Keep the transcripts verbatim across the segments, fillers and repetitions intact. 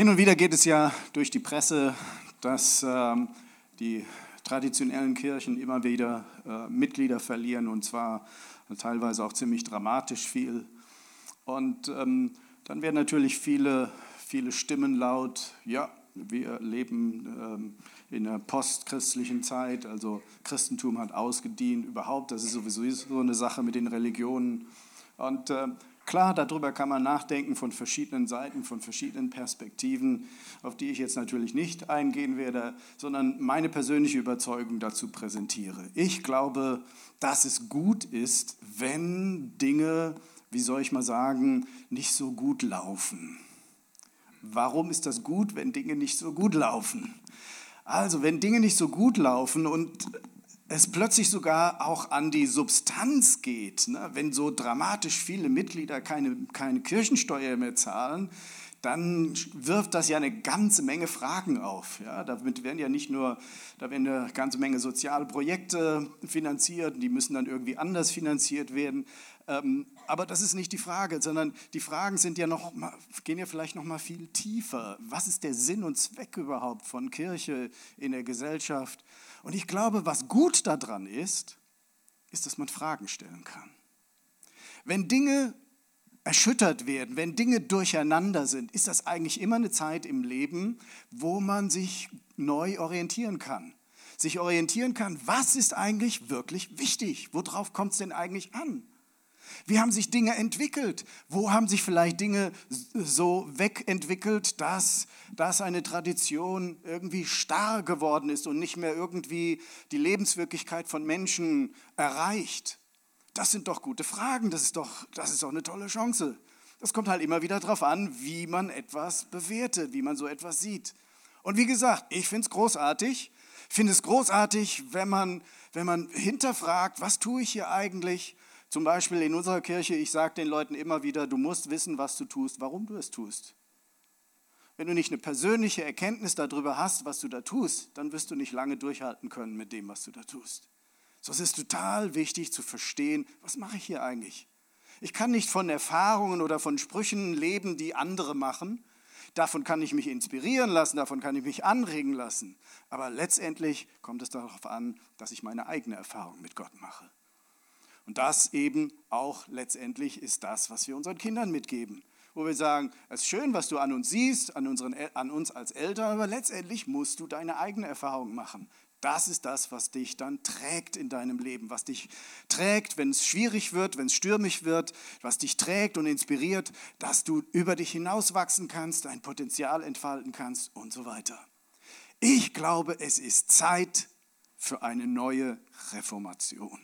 Hin und wieder geht es ja durch die Presse, dass ähm, die traditionellen Kirchen immer wieder äh, Mitglieder verlieren, und zwar teilweise auch ziemlich dramatisch viel. Und ähm, dann werden natürlich viele, viele Stimmen laut: Ja, wir leben ähm, in einer postchristlichen Zeit, also Christentum hat ausgedient, überhaupt, das ist sowieso so eine Sache mit den Religionen. Und äh, klar, darüber kann man nachdenken von verschiedenen Seiten, von verschiedenen Perspektiven, auf die ich jetzt natürlich nicht eingehen werde, sondern meine persönliche Überzeugung dazu präsentiere. Ich glaube, dass es gut ist, wenn Dinge, wie soll ich mal sagen, nicht so gut laufen. Warum ist das gut, wenn Dinge nicht so gut laufen? Also, wenn Dinge nicht so gut laufen und es plötzlich sogar auch an die Substanz geht, ne? Wenn so dramatisch viele Mitglieder keine, keine Kirchensteuer mehr zahlen, dann wirft das ja eine ganze Menge Fragen auf. Ja? Damit werden ja nicht nur, da werden eine ganze Menge soziale Projekte finanziert, die müssen dann irgendwie anders finanziert werden. Ähm, aber das ist nicht die Frage, sondern die Fragen sind ja noch, gehen ja vielleicht noch mal viel tiefer. Was ist der Sinn und Zweck überhaupt von Kirche in der Gesellschaft? Und ich glaube, was gut daran ist, ist, dass man Fragen stellen kann. Wenn Dinge erschüttert werden, wenn Dinge durcheinander sind, ist das eigentlich immer eine Zeit im Leben, wo man sich neu orientieren kann. Sich orientieren kann, was ist eigentlich wirklich wichtig? Worauf kommt es denn eigentlich an? Wie haben sich Dinge entwickelt? Wo haben sich vielleicht Dinge so wegentwickelt, dass, dass eine Tradition irgendwie starr geworden ist und nicht mehr irgendwie die Lebenswirklichkeit von Menschen erreicht? Das sind doch gute Fragen, das ist doch, das ist doch eine tolle Chance. Das kommt halt immer wieder darauf an, wie man etwas bewertet, wie man so etwas sieht. Und wie gesagt, ich finde es großartig. Ich finde es großartig, wenn man, wenn man hinterfragt, was tue ich hier eigentlich? Zum Beispiel in unserer Kirche, ich sage den Leuten immer wieder, du musst wissen, was du tust, warum du es tust. Wenn du nicht eine persönliche Erkenntnis darüber hast, was du da tust, dann wirst du nicht lange durchhalten können mit dem, was du da tust. So, es ist total wichtig zu verstehen, was mache ich hier eigentlich? Ich kann nicht von Erfahrungen oder von Sprüchen leben, die andere machen. Davon kann ich mich inspirieren lassen, davon kann ich mich anregen lassen. Aber letztendlich kommt es darauf an, dass ich meine eigene Erfahrung mit Gott mache. Und das eben auch letztendlich ist das, was wir unseren Kindern mitgeben. Wo wir sagen, es ist schön, was du an uns siehst, an, unseren, an uns als Eltern, aber letztendlich musst du deine eigene Erfahrung machen. Das ist das, was dich dann trägt in deinem Leben, was dich trägt, wenn es schwierig wird, wenn es stürmisch wird, was dich trägt und inspiriert, dass du über dich hinauswachsen kannst, dein Potenzial entfalten kannst und so weiter. Ich glaube, es ist Zeit für eine neue Reformation.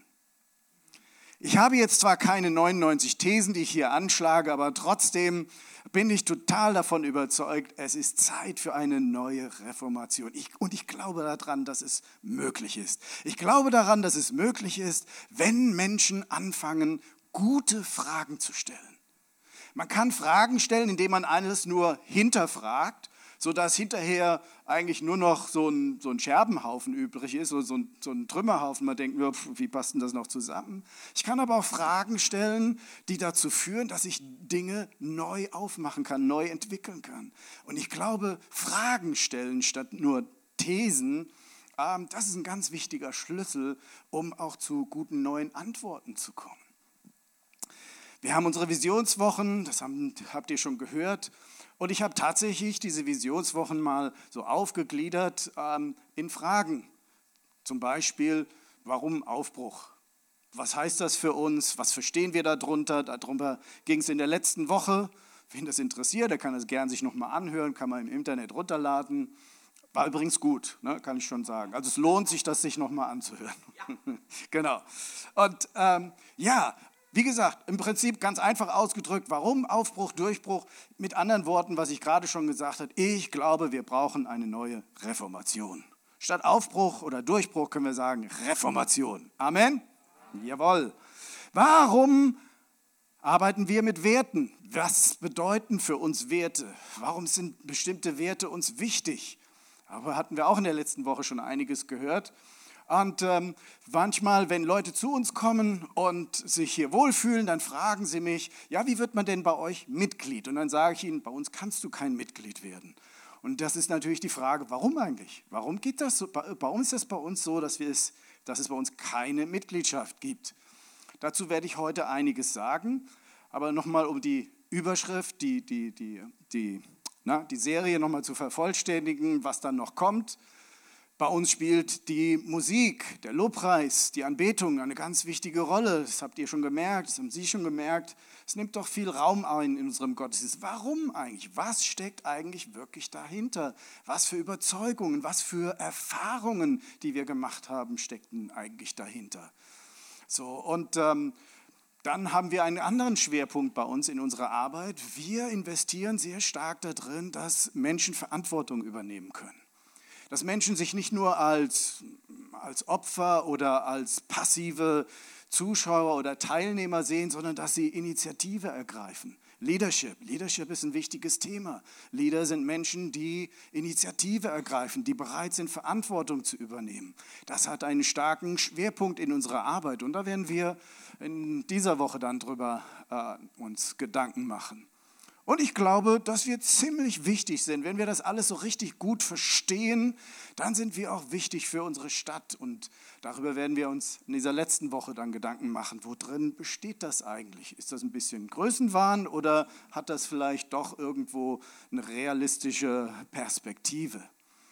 Ich habe jetzt zwar keine neunundneunzig Thesen, die ich hier anschlage, aber trotzdem bin ich total davon überzeugt, es ist Zeit für eine neue Reformation. Ich, und ich glaube daran, dass es möglich ist. Ich glaube daran, dass es möglich ist, wenn Menschen anfangen, gute Fragen zu stellen. Man kann Fragen stellen, indem man alles nur hinterfragt, sodass hinterher eigentlich nur noch so ein, so ein Scherbenhaufen übrig ist, so, so, ein, so ein Trümmerhaufen. Man denkt, wie passt denn das noch zusammen? Ich kann aber auch Fragen stellen, die dazu führen, dass ich Dinge neu aufmachen kann, neu entwickeln kann. Und ich glaube, Fragen stellen statt nur Thesen, ähm, das ist ein ganz wichtiger Schlüssel, um auch zu guten neuen Antworten zu kommen. Wir haben unsere Visionswochen, das haben, habt ihr schon gehört. Und ich habe tatsächlich diese Visionswochen mal so aufgegliedert ähm, in Fragen. Zum Beispiel, warum Aufbruch? Was heißt das für uns? Was verstehen wir darunter? Darüber ging es in der letzten Woche. Wen das interessiert, der kann das gerne sich nochmal anhören, kann man im Internet runterladen. War übrigens gut, ne, kann ich schon sagen. Also es lohnt sich, das sich nochmal anzuhören. Ja. Genau. Und ähm, ja, wie gesagt, im Prinzip ganz einfach ausgedrückt, warum Aufbruch, Durchbruch? Mit anderen Worten, was ich gerade schon gesagt habe, ich glaube, wir brauchen eine neue Reformation. Statt Aufbruch oder Durchbruch können wir sagen Reformation. Amen? Jawohl. Warum arbeiten wir mit Werten? Was bedeuten für uns Werte? Warum sind bestimmte Werte uns wichtig? Darüber hatten wir auch in der letzten Woche schon einiges gehört. Und ähm, manchmal, wenn Leute zu uns kommen und sich hier wohlfühlen, dann fragen sie mich, ja, wie wird man denn bei euch Mitglied? Und dann sage ich ihnen, bei uns kannst du kein Mitglied werden. Und das ist natürlich die Frage, warum eigentlich? Warum geht das so, warum ist das bei uns so, dass, wir es, dass es bei uns keine Mitgliedschaft gibt? Dazu werde ich heute einiges sagen, aber nochmal um die Überschrift, die, die, die, die, na, die Serie nochmal zu vervollständigen, was dann noch kommt. Bei uns spielt die Musik, der Lobpreis, die Anbetung eine ganz wichtige Rolle. Das habt ihr schon gemerkt, das haben Sie schon gemerkt. Es nimmt doch viel Raum ein in unserem Gottesdienst. Warum eigentlich? Was steckt eigentlich wirklich dahinter? Was für Überzeugungen, was für Erfahrungen, die wir gemacht haben, steckten eigentlich dahinter? So, und ähm, dann haben wir einen anderen Schwerpunkt bei uns in unserer Arbeit. Wir investieren sehr stark darin, dass Menschen Verantwortung übernehmen können. Dass Menschen sich nicht nur als, als Opfer oder als passive Zuschauer oder Teilnehmer sehen, sondern dass sie Initiative ergreifen. Leadership. Leadership ist ein wichtiges Thema. Leader sind Menschen, die Initiative ergreifen, die bereit sind, Verantwortung zu übernehmen. Das hat einen starken Schwerpunkt in unserer Arbeit und da werden wir in dieser Woche dann drüber äh, uns Gedanken machen. Und ich glaube, dass wir ziemlich wichtig sind. Wenn wir das alles so richtig gut verstehen, dann sind wir auch wichtig für unsere Stadt. Und darüber werden wir uns in dieser letzten Woche dann Gedanken machen. Wo drin besteht das eigentlich? Ist das ein bisschen Größenwahn oder hat das vielleicht doch irgendwo eine realistische Perspektive?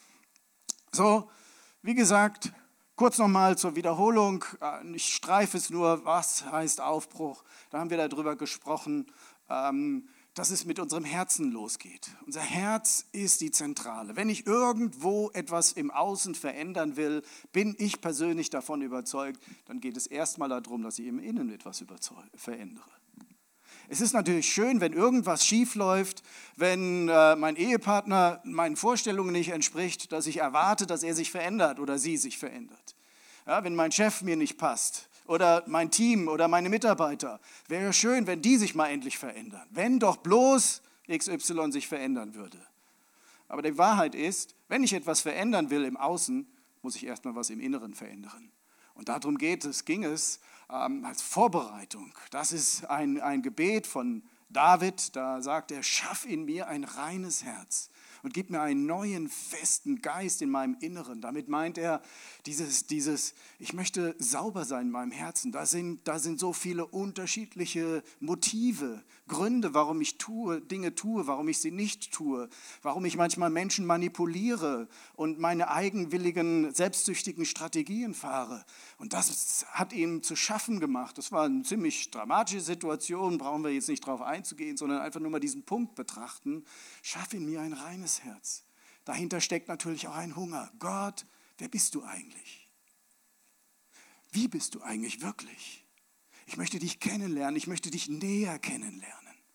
So, wie gesagt, kurz nochmal zur Wiederholung. Ich streife es nur, was heißt Aufbruch? Da haben wir darüber gesprochen. Ähm, dass es mit unserem Herzen losgeht. Unser Herz ist die Zentrale. Wenn ich irgendwo etwas im Außen verändern will, bin ich persönlich davon überzeugt, dann geht es erstmal darum, dass ich im Innen etwas verändere. Es ist natürlich schön, wenn irgendwas schief läuft, wenn äh, mein Ehepartner meinen Vorstellungen nicht entspricht, dass ich erwarte, dass er sich verändert oder sie sich verändert. Ja, wenn mein Chef mir nicht passt, oder mein Team oder meine Mitarbeiter. Wäre schön, wenn die sich mal endlich verändern. Wenn doch bloß X Y sich verändern würde. Aber die Wahrheit ist, wenn ich etwas verändern will im Außen, muss ich erstmal was im Inneren verändern. Und darum geht es, ging es ähm, als Vorbereitung. Das ist ein, ein Gebet von David, da sagt er, schaff in mir ein reines Herz und gib mir einen neuen, festen Geist in meinem Inneren. Damit meint er, dieses, dieses, ich möchte sauber sein in meinem Herzen. Da sind, da sind so viele unterschiedliche Motive, Gründe, warum ich tue, Dinge tue, warum ich sie nicht tue, warum ich manchmal Menschen manipuliere und meine eigenwilligen, selbstsüchtigen Strategien fahre. Und das hat ihm zu schaffen gemacht. Das war eine ziemlich dramatische Situation, brauchen wir jetzt nicht drauf einzugehen, sondern einfach nur mal diesen Punkt betrachten. Schaff in mir ein reines Herz. Dahinter steckt natürlich auch ein Hunger. Gott, wer bist du eigentlich? Wie bist du eigentlich wirklich? Ich möchte dich kennenlernen, ich möchte dich näher kennenlernen.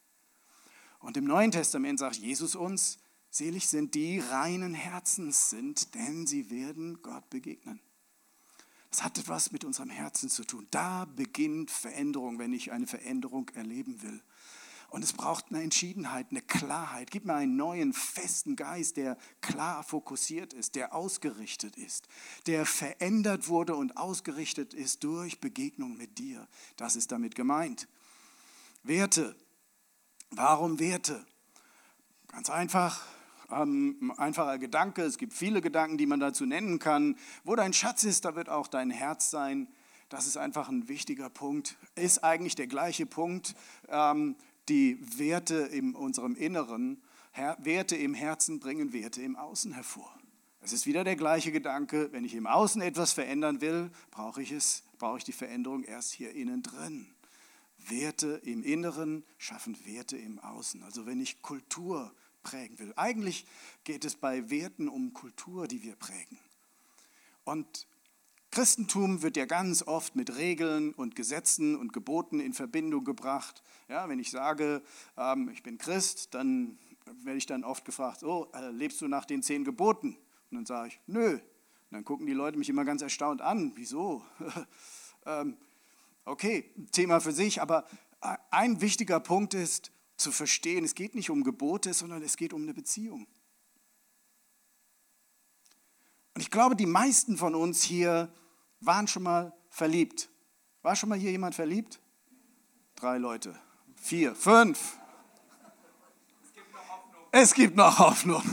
Und im Neuen Testament sagt Jesus uns, selig sind die reinen Herzens sind, denn sie werden Gott begegnen. Das hat etwas mit unserem Herzen zu tun. Da beginnt Veränderung, wenn ich eine Veränderung erleben will. Und es braucht eine Entschiedenheit, eine Klarheit. Gib mir einen neuen, festen Geist, der klar fokussiert ist, der ausgerichtet ist, der verändert wurde und ausgerichtet ist durch Begegnung mit dir. Das ist damit gemeint. Werte. Warum Werte? Ganz einfach. Ähm, einfacher Gedanke. Es gibt viele Gedanken, die man dazu nennen kann. Wo dein Schatz ist, da wird auch dein Herz sein. Das ist einfach ein wichtiger Punkt. Ist eigentlich der gleiche Punkt. Ähm, Die Werte in unserem Inneren, Werte im Herzen bringen Werte im Außen hervor. Es ist wieder der gleiche Gedanke, wenn ich im Außen etwas verändern will, brauche ich es, brauche ich die Veränderung erst hier innen drin. Werte im Inneren schaffen Werte im Außen. Also wenn ich Kultur prägen will. Eigentlich geht es bei Werten um Kultur, die wir prägen. Und Christentum wird ja ganz oft mit Regeln und Gesetzen und Geboten in Verbindung gebracht. Ja, wenn ich sage, ähm, ich bin Christ, dann werde ich dann oft gefragt, oh, äh, lebst du nach den zehn Geboten? Und dann sage ich, nö. Und dann gucken die Leute mich immer ganz erstaunt an. Wieso? ähm, okay, Thema für sich, aber ein wichtiger Punkt ist zu verstehen, es geht nicht um Gebote, sondern es geht um eine Beziehung. Und ich glaube, die meisten von uns hier waren schon mal verliebt? War schon mal hier jemand verliebt? Drei Leute, vier, fünf. Es gibt noch Hoffnung. Es gibt noch Hoffnung.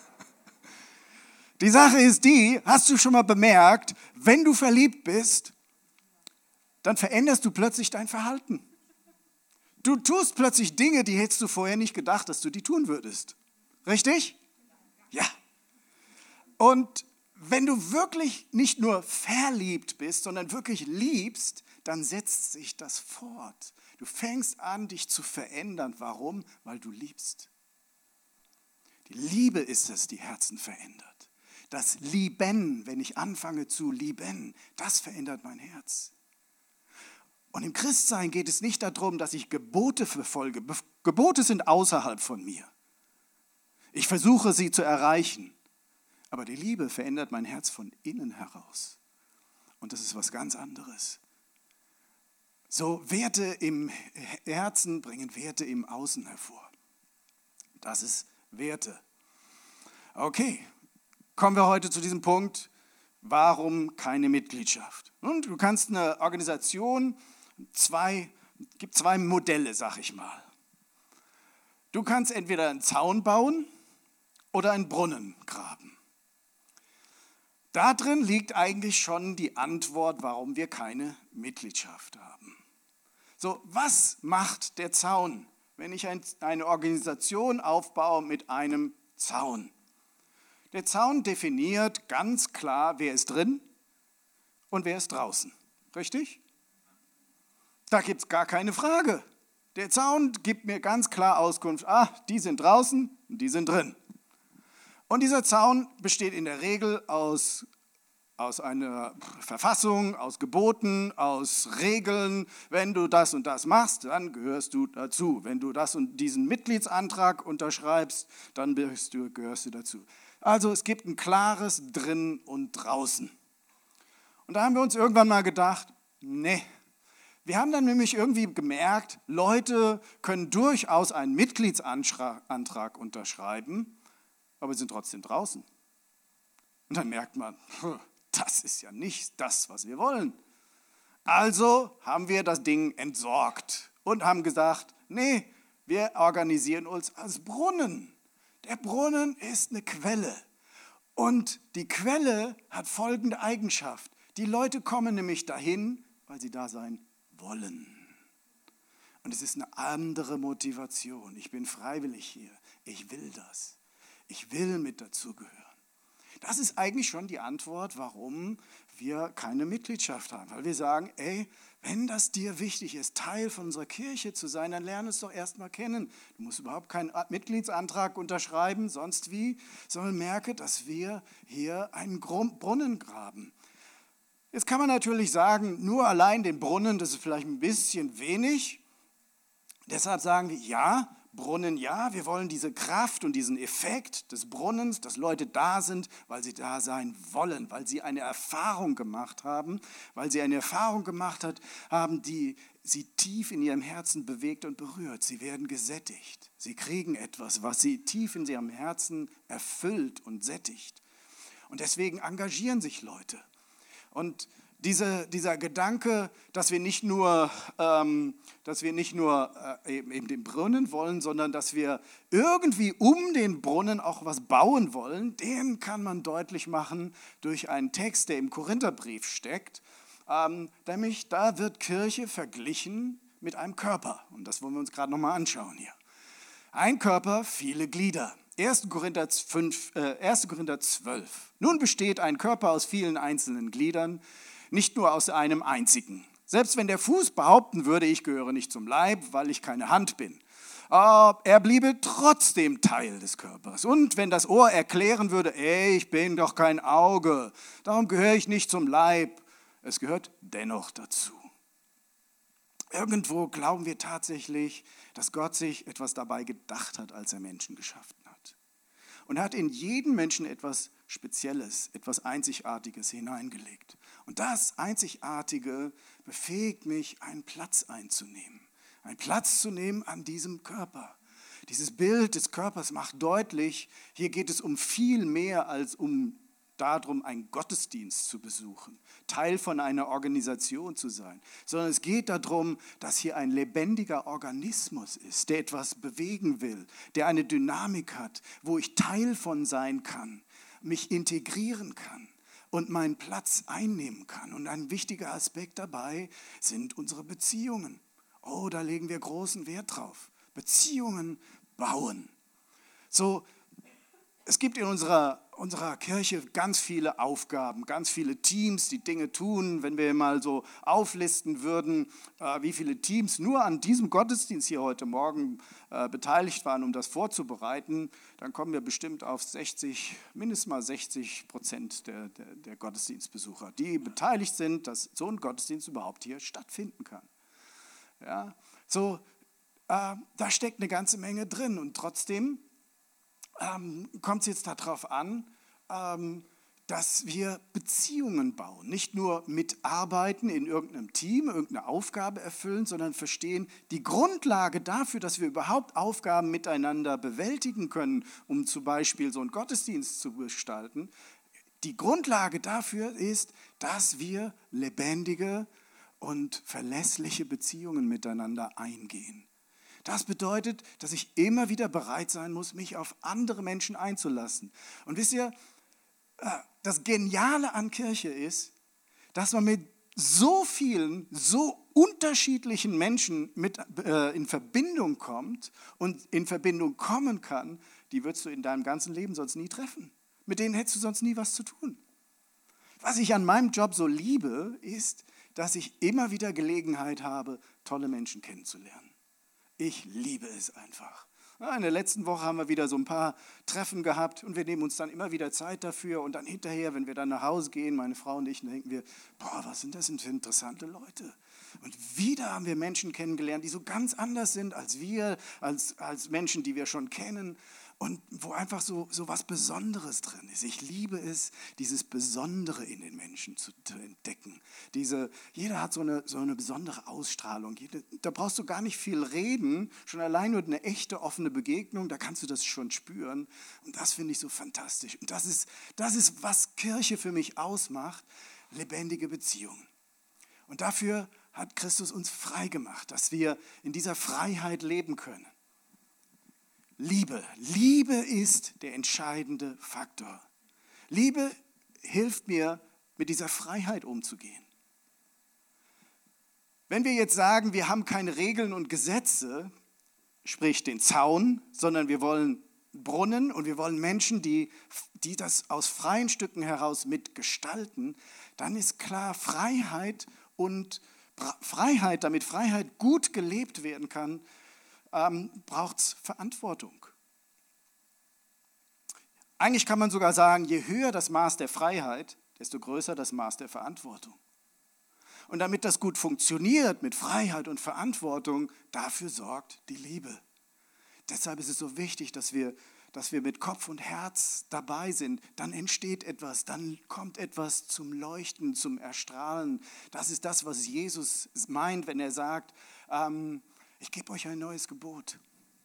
Die Sache ist die, hast du schon mal bemerkt, wenn du verliebt bist, dann veränderst du plötzlich dein Verhalten. Du tust plötzlich Dinge, die hättest du vorher nicht gedacht, dass du die tun würdest. Richtig? Ja. Und wenn du wirklich nicht nur verliebt bist, sondern wirklich liebst, dann setzt sich das fort. Du fängst an, dich zu verändern. Warum? Weil du liebst. Die Liebe ist es, die Herzen verändert. Das Lieben, wenn ich anfange zu lieben, das verändert mein Herz. Und im Christsein geht es nicht darum, dass ich Gebote verfolge. Gebote sind außerhalb von mir. Ich versuche, sie zu erreichen. Aber die Liebe verändert mein Herz von innen heraus. Und das ist was ganz anderes. So, Werte im Herzen bringen Werte im Außen hervor. Das ist Werte. Okay, kommen wir heute zu diesem Punkt. Warum keine Mitgliedschaft? Und du kannst eine Organisation, zwei, es gibt zwei Modelle, sag ich mal. Du kannst entweder einen Zaun bauen oder einen Brunnen graben. Da drin liegt eigentlich schon die Antwort, warum wir keine Mitgliedschaft haben. So, was macht der Zaun, wenn ich ein, eine Organisation aufbaue mit einem Zaun? Der Zaun definiert ganz klar, wer ist drin und wer ist draußen. Richtig? Da gibt es gar keine Frage. Der Zaun gibt mir ganz klar Auskunft, ah, die sind draußen und die sind drin. Und dieser Zaun besteht in der Regel aus, aus einer Verfassung, aus Geboten, aus Regeln. Wenn du das und das machst, dann gehörst du dazu. Wenn du das und diesen Mitgliedsantrag unterschreibst, dann bist du, gehörst du dazu. Also es gibt ein klares Drin und Draußen. Und da haben wir uns irgendwann mal gedacht, nee. Wir haben dann nämlich irgendwie gemerkt, Leute können durchaus einen Mitgliedsantrag unterschreiben, aber sind trotzdem draußen. Und dann merkt man, das ist ja nicht das, was wir wollen. Also haben wir das Ding entsorgt und haben gesagt, nee, wir organisieren uns als Brunnen. Der Brunnen ist eine Quelle. Und die Quelle hat folgende Eigenschaft. Die Leute kommen nämlich dahin, weil sie da sein wollen. Und es ist eine andere Motivation. Ich bin freiwillig hier. Ich will das. Ich will mit dazugehören. Das ist eigentlich schon die Antwort, warum wir keine Mitgliedschaft haben. Weil wir sagen, ey, wenn das dir wichtig ist, Teil von unserer Kirche zu sein, dann lerne es doch erstmal kennen. Du musst überhaupt keinen Mitgliedsantrag unterschreiben, sonst wie, sondern merke, dass wir hier einen Brunnen graben. Jetzt kann man natürlich sagen, nur allein den Brunnen, das ist vielleicht ein bisschen wenig. Deshalb sagen wir, ja, Brunnen, ja, wir wollen diese Kraft und diesen Effekt des Brunnens, dass Leute da sind, weil sie da sein wollen, weil sie eine Erfahrung gemacht haben, weil sie eine Erfahrung gemacht hat, haben, die sie tief in ihrem Herzen bewegt und berührt. Sie werden gesättigt. Sie kriegen etwas, was sie tief in ihrem Herzen erfüllt und sättigt. Und deswegen engagieren sich Leute. Und Diese, dieser Gedanke, dass wir nicht nur, ähm, dass wir nicht nur äh, eben, eben den Brunnen wollen, sondern dass wir irgendwie um den Brunnen auch was bauen wollen, den kann man deutlich machen durch einen Text, der im Korintherbrief steckt. Ähm, nämlich da wird Kirche verglichen mit einem Körper. Und das wollen wir uns gerade nochmal anschauen hier. Ein Körper, viele Glieder. erster Korinther zwölf. Nun besteht ein Körper aus vielen einzelnen Gliedern, nicht nur aus einem einzigen. Selbst wenn der Fuß behaupten würde, ich gehöre nicht zum Leib, weil ich keine Hand bin. Er bliebe trotzdem Teil des Körpers. Und wenn das Ohr erklären würde, ey, ich bin doch kein Auge, darum gehöre ich nicht zum Leib, es gehört dennoch dazu. Irgendwo glauben wir tatsächlich, dass Gott sich etwas dabei gedacht hat, als er Menschen geschaffen hat. Und er hat in jeden Menschen etwas Spezielles, etwas Einzigartiges hineingelegt. Und das Einzigartige befähigt mich, einen Platz einzunehmen. Einen Platz zu nehmen an diesem Körper. Dieses Bild des Körpers macht deutlich, hier geht es um viel mehr als um darum, einen Gottesdienst zu besuchen, Teil von einer Organisation zu sein, sondern es geht darum, dass hier ein lebendiger Organismus ist, der etwas bewegen will, der eine Dynamik hat, wo ich Teil von sein kann, mich integrieren kann und meinen Platz einnehmen kann. Und ein wichtiger Aspekt dabei sind unsere Beziehungen. Oh, da legen wir großen Wert drauf. Beziehungen bauen. So, es gibt in unserer, unserer Kirche ganz viele Aufgaben, ganz viele Teams, die Dinge tun. Wenn wir mal so auflisten würden, äh, wie viele Teams nur an diesem Gottesdienst hier heute Morgen äh, beteiligt waren, um das vorzubereiten, dann kommen wir bestimmt auf sechzig, mindestens mal sechzig Prozent der, der, der Gottesdienstbesucher, die beteiligt sind, dass so ein Gottesdienst überhaupt hier stattfinden kann. Ja, so, äh, da steckt eine ganze Menge drin und trotzdem Ähm, kommt es jetzt darauf an, ähm, dass wir Beziehungen bauen. Nicht nur mitarbeiten in irgendeinem Team, irgendeine Aufgabe erfüllen, sondern verstehen, die Grundlage dafür, dass wir überhaupt Aufgaben miteinander bewältigen können, um zum Beispiel so einen Gottesdienst zu gestalten, die Grundlage dafür ist, dass wir lebendige und verlässliche Beziehungen miteinander eingehen. Das bedeutet, dass ich immer wieder bereit sein muss, mich auf andere Menschen einzulassen. Und wisst ihr, das Geniale an Kirche ist, dass man mit so vielen, so unterschiedlichen Menschen mit, äh, in Verbindung kommt und in Verbindung kommen kann, die würdest du in deinem ganzen Leben sonst nie treffen. Mit denen hättest du sonst nie was zu tun. Was ich an meinem Job so liebe, ist, dass ich immer wieder Gelegenheit habe, tolle Menschen kennenzulernen. Ich liebe es einfach. In der letzten Woche haben wir wieder so ein paar Treffen gehabt und wir nehmen uns dann immer wieder Zeit dafür und dann hinterher, wenn wir dann nach Hause gehen, meine Frau und ich, dann denken wir, boah, was sind das denn für interessante Leute? Und wieder haben wir Menschen kennengelernt, die so ganz anders sind als wir, als, als Menschen, die wir schon kennen und wo einfach so, so was Besonderes drin ist. Ich liebe es, dieses Besondere in den Menschen zu entdecken. Diese, jeder hat so eine, so eine besondere Ausstrahlung. Jede, da brauchst du gar nicht viel reden, schon allein nur eine echte, offene Begegnung, da kannst du das schon spüren. Und das finde ich so fantastisch. Und das ist, das ist, was Kirche für mich ausmacht, lebendige Beziehungen. Und dafür hat Christus uns frei gemacht, dass wir in dieser Freiheit leben können. Liebe. Liebe ist der entscheidende Faktor. Liebe hilft mir, mit dieser Freiheit umzugehen. Wenn wir jetzt sagen, wir haben keine Regeln und Gesetze, sprich den Zaun, sondern wir wollen Brunnen und wir wollen Menschen, die, die das aus freien Stücken heraus mitgestalten, dann ist klar, Freiheit und Freiheit, damit Freiheit gut gelebt werden kann, ähm, braucht es Verantwortung. Eigentlich kann man sogar sagen, je höher das Maß der Freiheit, desto größer das Maß der Verantwortung. Und damit das gut funktioniert mit Freiheit und Verantwortung, dafür sorgt die Liebe. Deshalb ist es so wichtig, dass wir, dass wir mit Kopf und Herz dabei sind. Dann entsteht etwas, dann kommt etwas zum Leuchten, zum Erstrahlen. Das ist das, was Jesus meint, wenn er sagt, ähm, ich gebe euch ein neues Gebot.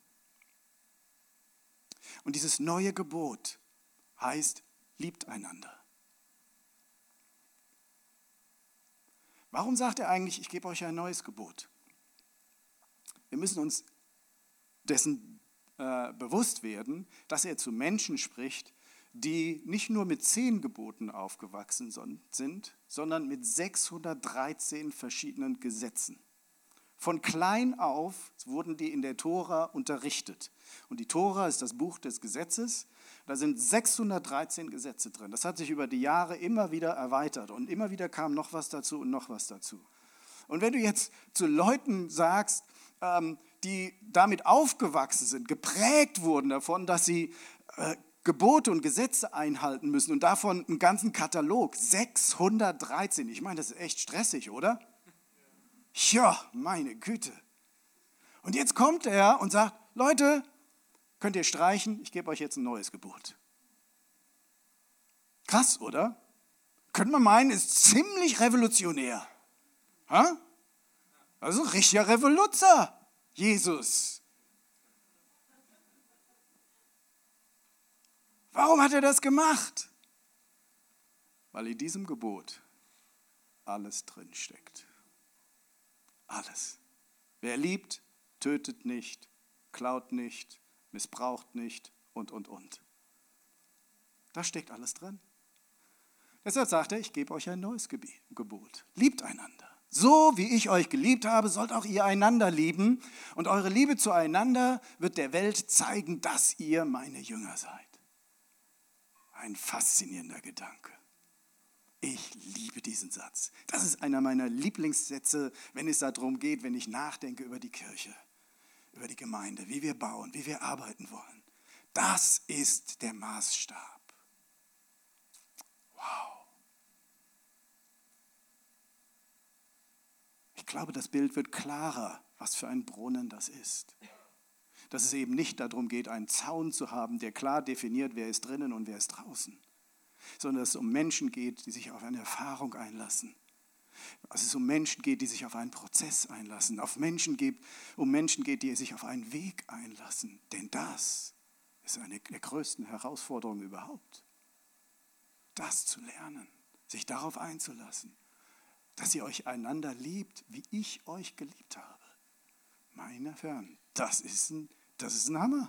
Und dieses neue Gebot heißt, liebt einander. Warum sagt er eigentlich, ich gebe euch ein neues Gebot? Wir müssen uns dessen äh, bewusst werden, dass er zu Menschen spricht, die nicht nur mit zehn Geboten aufgewachsen sind, sondern mit sechshundertdreizehn verschiedenen Gesetzen. Von klein auf wurden die in der Tora unterrichtet. Und die Tora ist das Buch des Gesetzes. Da sind sechshundertdreizehn Gesetze drin. Das hat sich über die Jahre immer wieder erweitert. Und immer wieder kam noch was dazu und noch was dazu. Und wenn du jetzt zu Leuten sagst, ähm, die damit aufgewachsen sind, geprägt wurden davon, dass sie äh, Gebote und Gesetze einhalten müssen und davon einen ganzen Katalog, sechshundertdreizehn. Ich meine, das ist echt stressig, oder? Ja, meine Güte. Und jetzt kommt er und sagt, Leute, könnt ihr streichen, ich gebe euch jetzt ein neues Gebot. Krass, oder? Könnte man meinen, ist ziemlich revolutionär. Ha? Also richtiger Revoluzer, Jesus. Warum hat er das gemacht? Weil in diesem Gebot alles drin steckt. Alles. Wer liebt, tötet nicht, klaut nicht, missbraucht nicht und, und, und. Da steckt alles drin. Deshalb sagt er, ich gebe euch ein neues Gebot. Liebt einander. So wie ich euch geliebt habe, sollt auch ihr einander lieben. Und eure Liebe zueinander wird der Welt zeigen, dass ihr meine Jünger seid. Ein faszinierender Gedanke. Ich liebe diesen Satz. Das ist einer meiner Lieblingssätze, wenn es darum geht, wenn ich nachdenke über die Kirche, über die Gemeinde, wie wir bauen, wie wir arbeiten wollen. Das ist der Maßstab. Wow. Ich glaube, das Bild wird klarer, was für ein Brunnen das ist. Dass es eben nicht darum geht, einen Zaun zu haben, der klar definiert, wer ist drinnen und wer ist draußen. Sondern dass es um Menschen geht, die sich auf eine Erfahrung einlassen. Dass es um Menschen geht, die sich auf einen Prozess einlassen. Auf Menschen geht, um Menschen geht, die sich auf einen Weg einlassen. Denn das ist eine der größten Herausforderungen überhaupt. Das zu lernen, sich darauf einzulassen, dass ihr euch einander liebt, wie ich euch geliebt habe. Meine Herren, das ist ein, das ist ein Hammer.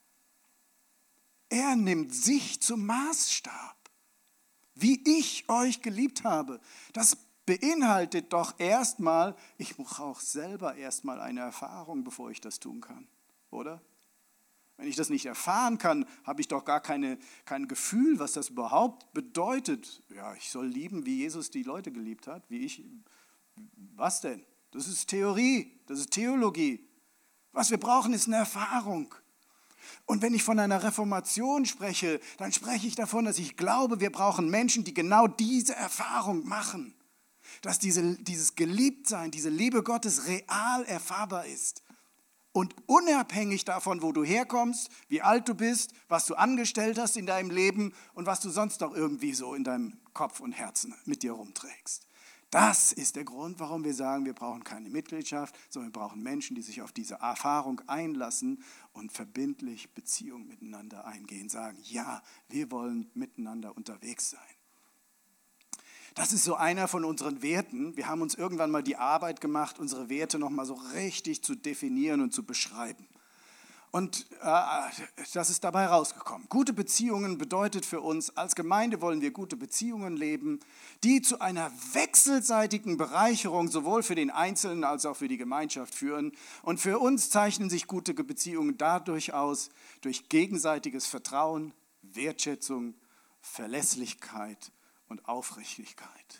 Er nimmt sich zum Maßstab. Wie ich euch geliebt habe. Das beinhaltet doch erstmal, ich brauche selber erstmal eine Erfahrung, bevor ich das tun kann, oder? Wenn ich das nicht erfahren kann, habe ich doch gar keine, kein Gefühl, was das überhaupt bedeutet. Ja, ich soll lieben, wie Jesus die Leute geliebt hat, wie ich, was denn? Das ist Theorie, das ist Theologie. Was wir brauchen, ist eine Erfahrung. Und wenn ich von einer Reformation spreche, dann spreche ich davon, dass ich glaube, wir brauchen Menschen, die genau diese Erfahrung machen. Dass diese, dieses Geliebtsein, diese Liebe Gottes real erfahrbar ist. Und unabhängig davon, wo du herkommst, wie alt du bist, was du angestellt hast in deinem Leben und was du sonst noch irgendwie so in deinem Kopf und Herzen mit dir rumträgst. Das ist der Grund, warum wir sagen, wir brauchen keine Mitgliedschaft, sondern wir brauchen Menschen, die sich auf diese Erfahrung einlassen und verbindlich Beziehungen miteinander eingehen, sagen, ja, wir wollen miteinander unterwegs sein. Das ist so einer von unseren Werten. Wir haben uns irgendwann mal die Arbeit gemacht, unsere Werte nochmal so richtig zu definieren und zu beschreiben. Und äh, das ist dabei rausgekommen. Gute Beziehungen bedeutet für uns, als Gemeinde wollen wir gute Beziehungen leben, die zu einer wechselseitigen Bereicherung sowohl für den Einzelnen als auch für die Gemeinschaft führen. Und für uns zeichnen sich gute Beziehungen dadurch aus, durch gegenseitiges Vertrauen, Wertschätzung, Verlässlichkeit und Aufrichtigkeit.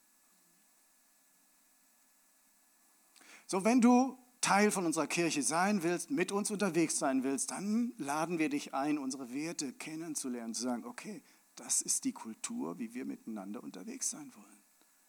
So, wenn du Teil von unserer Kirche sein willst, mit uns unterwegs sein willst, dann laden wir dich ein, unsere Werte kennenzulernen, zu sagen, okay, das ist die Kultur, wie wir miteinander unterwegs sein wollen.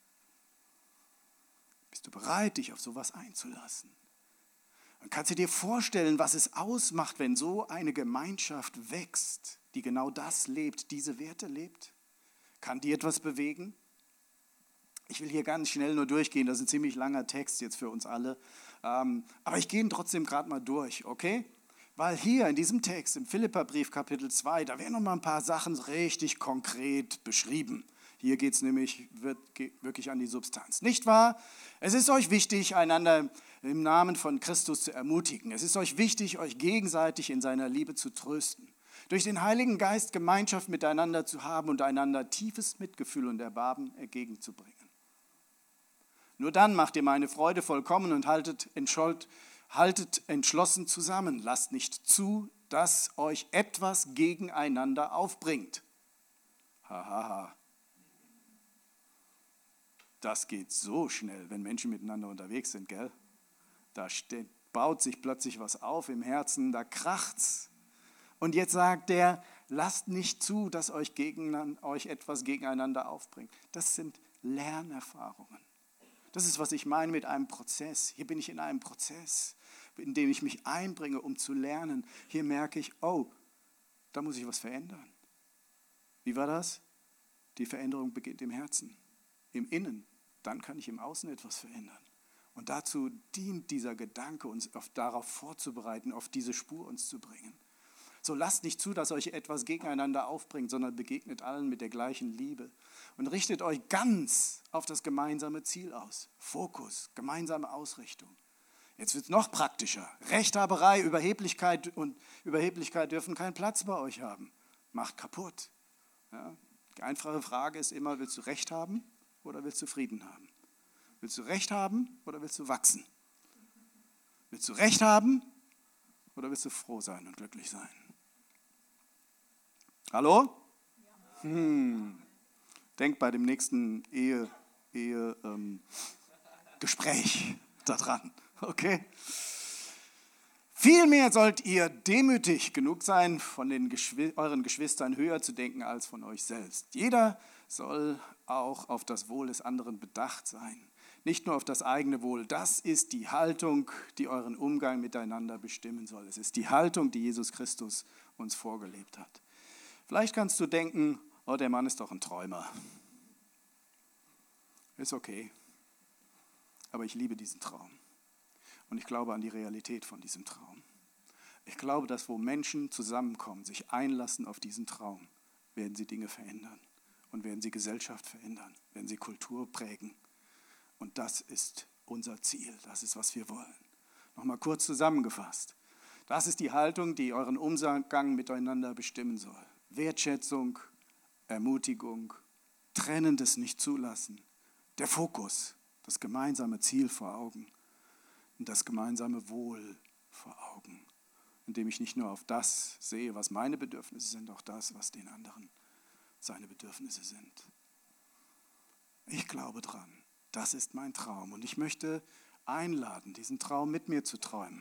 Bist du bereit, dich auf sowas einzulassen? Und kannst du dir vorstellen, was es ausmacht, wenn so eine Gemeinschaft wächst, die genau das lebt, diese Werte lebt? Kann die etwas bewegen? Ich will hier ganz schnell nur durchgehen, das ist ein ziemlich langer Text jetzt für uns alle. Ähm, aber ich gehe ihn trotzdem gerade mal durch, okay? Weil hier in diesem Text, im Philipperbrief Kapitel zwei, da werden noch mal ein paar Sachen richtig konkret beschrieben. Hier geht es nämlich wirklich an die Substanz. Nicht wahr? Es ist euch wichtig, einander im Namen von Christus zu ermutigen. Es ist euch wichtig, euch gegenseitig in seiner Liebe zu trösten. Durch den Heiligen Geist Gemeinschaft miteinander zu haben und einander tiefes Mitgefühl und Erbarmen entgegenzubringen. Nur dann macht ihr meine Freude vollkommen und haltet, haltet entschlossen zusammen. Lasst nicht zu, dass euch etwas gegeneinander aufbringt. Hahaha. Ha, ha. Das geht so schnell, wenn Menschen miteinander unterwegs sind, gell? Da steht, baut sich plötzlich was auf im Herzen, da kracht's. Und jetzt sagt er, lasst nicht zu, dass euch, gegen, euch etwas gegeneinander aufbringt. Das sind Lernerfahrungen. Das ist, was ich meine mit einem Prozess. Hier bin ich in einem Prozess, in dem ich mich einbringe, um zu lernen. Hier merke ich, oh, da muss ich was verändern. Wie war das? Die Veränderung beginnt im Herzen, im Innen. Dann kann ich im Außen etwas verändern. Und dazu dient dieser Gedanke, uns auf, darauf vorzubereiten, auf diese Spur uns zu bringen. So lasst nicht zu, dass euch etwas gegeneinander aufbringt, sondern begegnet allen mit der gleichen Liebe. Und richtet euch ganz auf das gemeinsame Ziel aus. Fokus, gemeinsame Ausrichtung. Jetzt wird es noch praktischer. Rechthaberei, Überheblichkeit und Überheblichkeit dürfen keinen Platz bei euch haben. Macht kaputt. Ja? Die einfache Frage ist immer, willst du Recht haben oder willst du Frieden haben? Willst du Recht haben oder willst du wachsen? Willst du Recht haben oder willst du froh sein und glücklich sein? Hallo? Hm. Denk bei dem nächsten Ehe, Ehe, ähm, Gespräch daran, okay? Vielmehr sollt ihr demütig genug sein, von den Geschw- euren Geschwistern höher zu denken als von euch selbst. Jeder soll auch auf das Wohl des anderen bedacht sein, nicht nur auf das eigene Wohl. Das ist die Haltung, die euren Umgang miteinander bestimmen soll. Es ist die Haltung, die Jesus Christus uns vorgelebt hat. Vielleicht kannst du denken, oh, der Mann ist doch ein Träumer. Ist okay, aber ich liebe diesen Traum. Und ich glaube an die Realität von diesem Traum. Ich glaube, dass wo Menschen zusammenkommen, sich einlassen auf diesen Traum, werden sie Dinge verändern und werden sie Gesellschaft verändern, werden sie Kultur prägen. Und das ist unser Ziel, das ist, was wir wollen. Nochmal kurz zusammengefasst. Das ist die Haltung, die euren Umgang miteinander bestimmen soll. Wertschätzung, Ermutigung, Trennendes nicht zulassen, der Fokus, das gemeinsame Ziel vor Augen. Und das gemeinsame Wohl vor Augen, indem ich nicht nur auf das sehe, was meine Bedürfnisse sind, auch das, was den anderen seine Bedürfnisse sind. Ich glaube dran, das ist mein Traum und ich möchte einladen, diesen Traum mit mir zu träumen.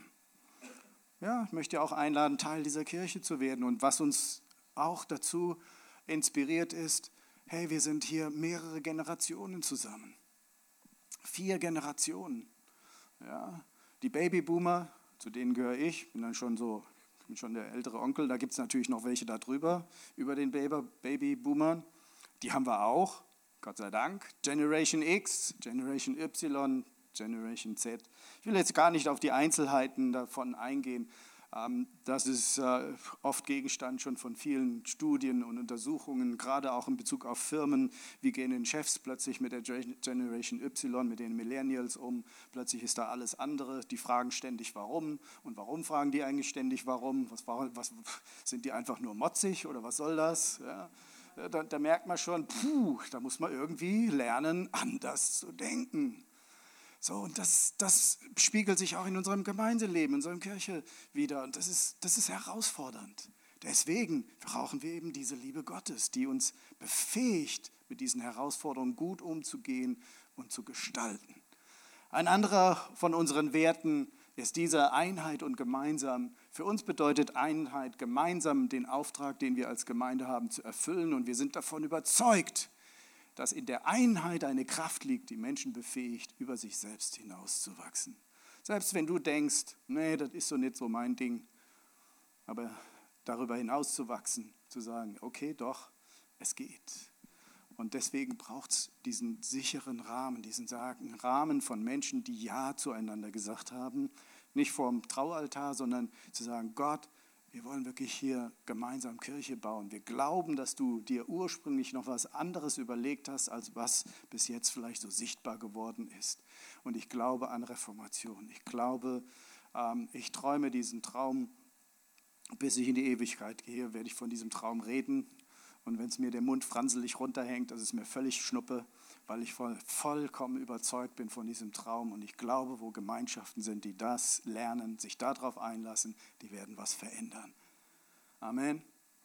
Ja, ich möchte auch einladen, Teil dieser Kirche zu werden und was uns auch dazu inspiriert ist, hey, wir sind hier mehrere Generationen zusammen, vier Generationen. Ja, die Babyboomer, zu denen gehöre ich, bin dann schon so, bin schon der ältere Onkel, da gibt es natürlich noch welche da drüber, über den Babyboomern. Die haben wir auch, Gott sei Dank. Generation X, Generation Y, Generation Z. Ich will jetzt gar nicht auf die Einzelheiten davon eingehen. Das ist oft Gegenstand schon von vielen Studien und Untersuchungen, gerade auch in Bezug auf Firmen. Wie gehen denn Chefs plötzlich mit der Generation Y, mit den Millennials um? Plötzlich ist da alles andere. Die fragen ständig, warum? Und warum fragen die eigentlich ständig, warum? Was, was, sind die einfach nur motzig oder was soll das? Ja, da, da merkt man schon, puh, da muss man irgendwie lernen, anders zu denken. So, und das, das spiegelt sich auch in unserem Gemeindeleben, in unserer Kirche wieder. Und das ist, das ist herausfordernd. Deswegen brauchen wir eben diese Liebe Gottes, die uns befähigt, mit diesen Herausforderungen gut umzugehen und zu gestalten. Ein anderer von unseren Werten ist diese Einheit und gemeinsam. Für uns bedeutet Einheit gemeinsam den Auftrag, den wir als Gemeinde haben, zu erfüllen. Und wir sind davon überzeugt, dass in der Einheit eine Kraft liegt, die Menschen befähigt, über sich selbst hinauszuwachsen. Selbst wenn du denkst, nee, das ist so nicht so mein Ding, aber darüber hinauszuwachsen, zu sagen, okay, doch, es geht. Und deswegen braucht es diesen sicheren Rahmen, diesen Rahmen von Menschen, die Ja zueinander gesagt haben, nicht vorm Traualtar, sondern zu sagen, Gott, wir wollen wirklich hier gemeinsam Kirche bauen. Wir glauben, dass du dir ursprünglich noch was anderes überlegt hast, als was bis jetzt vielleicht so sichtbar geworden ist. Und ich glaube an Reformation. Ich glaube, ähm, ich träume diesen Traum, bis ich in die Ewigkeit gehe, werde ich von diesem Traum reden. Und wenn es mir der Mund franselig runterhängt, das ist mir völlig Schnuppe, weil ich voll, vollkommen überzeugt bin von diesem Traum. Und ich glaube, wo Gemeinschaften sind, die das lernen, sich darauf einlassen, die werden was verändern. Amen.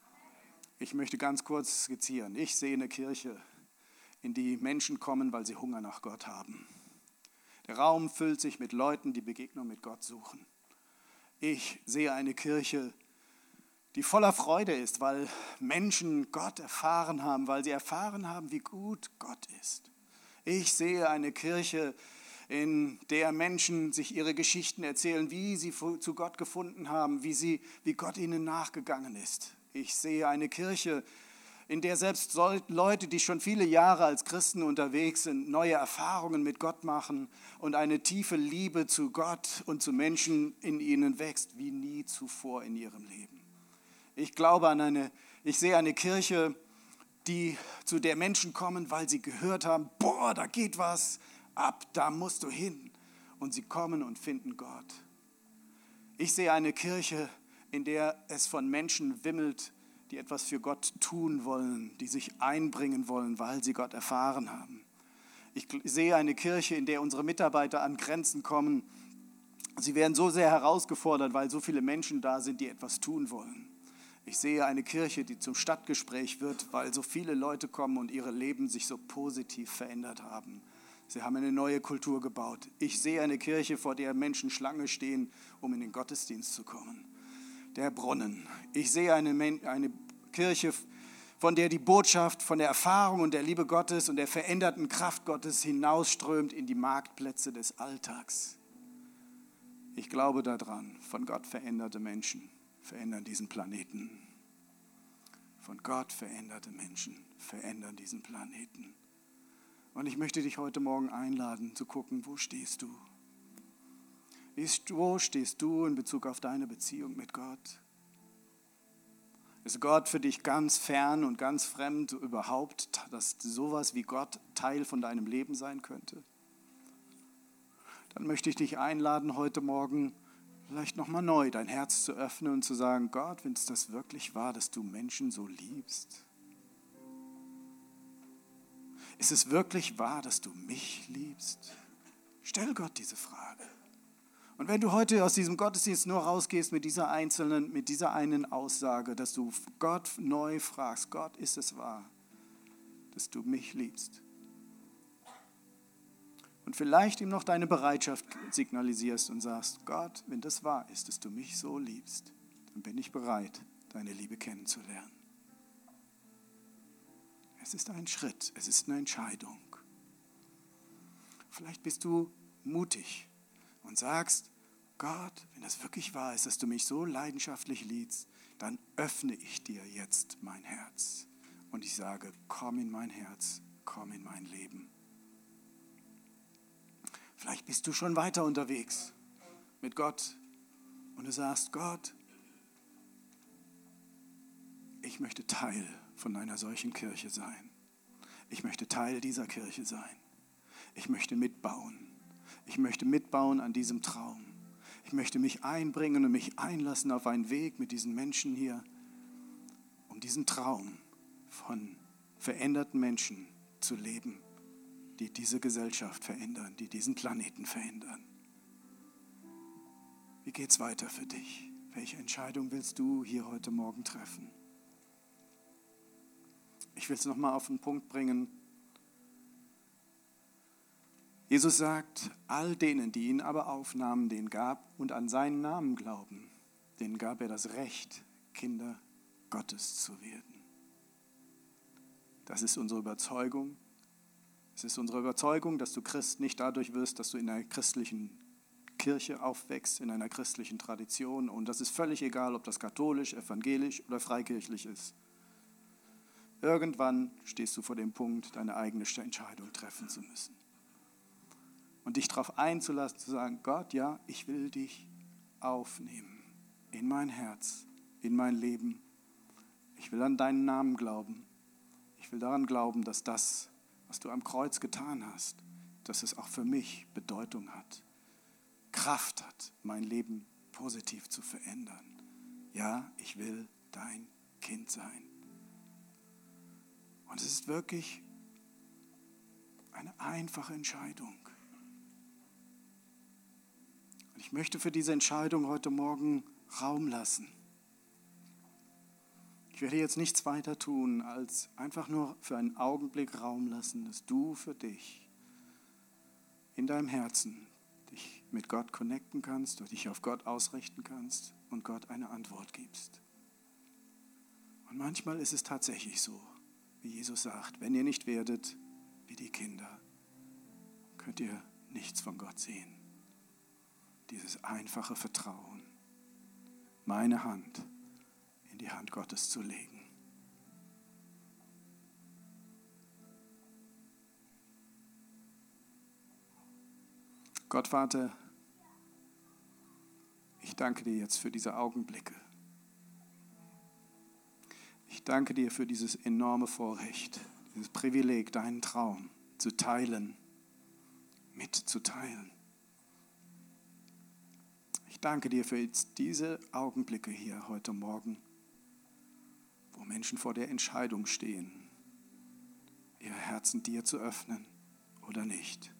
Ich möchte ganz kurz skizzieren. Ich sehe eine Kirche, in die Menschen kommen, weil sie Hunger nach Gott haben. Der Raum füllt sich mit Leuten, die Begegnung mit Gott suchen. Ich sehe eine Kirche, die voller Freude ist, weil Menschen Gott erfahren haben, weil sie erfahren haben, wie gut Gott ist. Ich sehe eine Kirche, in der Menschen sich ihre Geschichten erzählen, wie sie zu Gott gefunden haben, wie, sie, wie Gott ihnen nachgegangen ist. Ich sehe eine Kirche, in der selbst Leute, die schon viele Jahre als Christen unterwegs sind, neue Erfahrungen mit Gott machen und eine tiefe Liebe zu Gott und zu Menschen in ihnen wächst, wie nie zuvor in ihrem Leben. Ich glaube an eine, ich sehe eine Kirche, die, zu der Menschen kommen, weil sie gehört haben, boah, da geht was ab, da musst du hin. Und sie kommen und finden Gott. Ich sehe eine Kirche, in der es von Menschen wimmelt, die etwas für Gott tun wollen, die sich einbringen wollen, weil sie Gott erfahren haben. Ich sehe eine Kirche, in der unsere Mitarbeiter an Grenzen kommen. Sie werden so sehr herausgefordert, weil so viele Menschen da sind, die etwas tun wollen. Ich sehe eine Kirche, die zum Stadtgespräch wird, weil so viele Leute kommen und ihre Leben sich so positiv verändert haben. Sie haben eine neue Kultur gebaut. Ich sehe eine Kirche, vor der Menschen Schlange stehen, um in den Gottesdienst zu kommen. Der Brunnen. Ich sehe eine, eine Kirche, von der die Botschaft von der Erfahrung und der Liebe Gottes und der veränderten Kraft Gottes hinausströmt in die Marktplätze des Alltags. Ich glaube daran, von Gott veränderte Menschen verändern diesen Planeten. Von Gott veränderte Menschen verändern diesen Planeten. Und ich möchte dich heute Morgen einladen, zu gucken, wo stehst du? Wo stehst du in Bezug auf deine Beziehung mit Gott? Ist Gott für dich ganz fern und ganz fremd überhaupt, dass sowas wie Gott Teil von deinem Leben sein könnte? Dann möchte ich dich einladen, heute Morgen vielleicht nochmal neu dein Herz zu öffnen und zu sagen, Gott, wenn es das wirklich war, dass du Menschen so liebst, ist es wirklich wahr, dass du mich liebst? Stell Gott diese Frage. Und wenn du heute aus diesem Gottesdienst nur rausgehst mit dieser einzelnen, mit dieser einen Aussage, dass du Gott neu fragst, Gott, ist es wahr, dass du mich liebst? Und vielleicht ihm noch deine Bereitschaft signalisierst und sagst, Gott, wenn das wahr ist, dass du mich so liebst, dann bin ich bereit, deine Liebe kennenzulernen. Es ist ein Schritt, es ist eine Entscheidung. Vielleicht bist du mutig und sagst, Gott, wenn das wirklich wahr ist, dass du mich so leidenschaftlich liebst, dann öffne ich dir jetzt mein Herz. Und ich sage, komm in mein Herz, komm in mein Leben. Vielleicht bist du schon weiter unterwegs mit Gott und du sagst, Gott, ich möchte Teil von einer solchen Kirche sein. Ich möchte Teil dieser Kirche sein. Ich möchte mitbauen. Ich möchte mitbauen an diesem Traum. Ich möchte mich einbringen und mich einlassen auf einen Weg mit diesen Menschen hier, um diesen Traum von veränderten Menschen zu leben, die diese Gesellschaft verändern, die diesen Planeten verändern. Wie geht's weiter für dich? Welche Entscheidung willst du hier heute Morgen treffen? Ich will es nochmal auf den Punkt bringen. Jesus sagt, all denen, die ihn aber aufnahmen, denen gab und an seinen Namen glauben, denen gab er das Recht, Kinder Gottes zu werden. Das ist unsere Überzeugung. Es ist unsere Überzeugung, dass du Christ nicht dadurch wirst, dass du in einer christlichen Kirche aufwächst, in einer christlichen Tradition. Und das ist völlig egal, ob das katholisch, evangelisch oder freikirchlich ist. Irgendwann stehst du vor dem Punkt, deine eigene Entscheidung treffen zu müssen. Und dich darauf einzulassen, zu sagen, Gott, ja, ich will dich aufnehmen in mein Herz, in mein Leben. Ich will an deinen Namen glauben. Ich will daran glauben, dass das, was du am Kreuz getan hast, dass es auch für mich Bedeutung hat, Kraft hat, mein Leben positiv zu verändern. Ja, ich will dein Kind sein. Und es ist wirklich eine einfache Entscheidung. Und ich möchte für diese Entscheidung heute Morgen Raum lassen. Ich werde jetzt nichts weiter tun, als einfach nur für einen Augenblick Raum lassen, dass du für dich in deinem Herzen dich mit Gott connecten kannst, du dich auf Gott ausrichten kannst und Gott eine Antwort gibst. Und manchmal ist es tatsächlich so, wie Jesus sagt, wenn ihr nicht werdet wie die Kinder, könnt ihr nichts von Gott sehen. Dieses einfache Vertrauen, meine Hand in die Hand Gottes zu legen. Gott, Vater, ich danke dir jetzt für diese Augenblicke. Ich danke dir für dieses enorme Vorrecht, dieses Privileg, deinen Traum zu teilen, mitzuteilen. Ich danke dir für jetzt diese Augenblicke hier heute Morgen, wo Menschen vor der Entscheidung stehen, ihre Herzen dir zu öffnen oder nicht.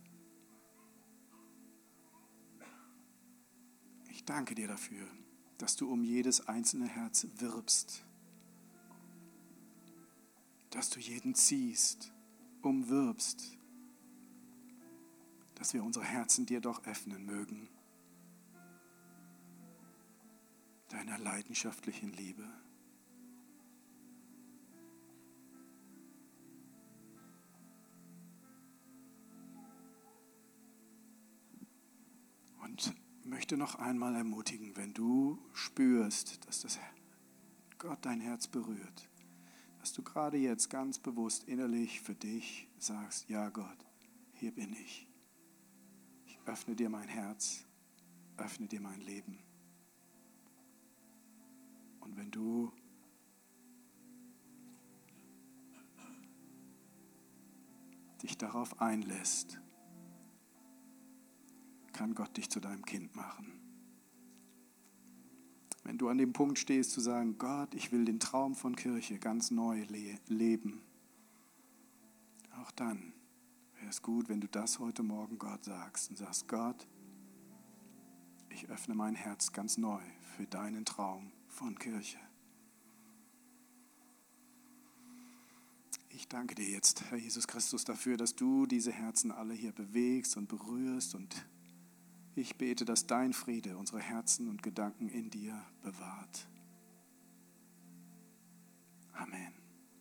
Ich danke dir dafür, dass du um jedes einzelne Herz wirbst, dass du jeden ziehst, umwirbst, dass wir unsere Herzen dir doch öffnen mögen, deiner leidenschaftlichen Liebe. Und ich möchte noch einmal ermutigen, wenn du spürst, dass das Gott dein Herz berührt, dass du gerade jetzt ganz bewusst innerlich für dich sagst, ja Gott, hier bin ich. Ich öffne dir mein Herz, öffne dir mein Leben. Und wenn du dich darauf einlässt, kann Gott dich zu deinem Kind machen. Wenn du an dem Punkt stehst zu sagen, Gott, ich will den Traum von Kirche ganz neu le- leben, auch dann wäre es gut, wenn du das heute Morgen Gott sagst und sagst, Gott, ich öffne mein Herz ganz neu für deinen Traum von Kirche. Ich danke dir jetzt, Herr Jesus Christus, dafür, dass du diese Herzen alle hier bewegst und berührst, und ich bete, dass dein Friede unsere Herzen und Gedanken in dir bewahrt. Amen.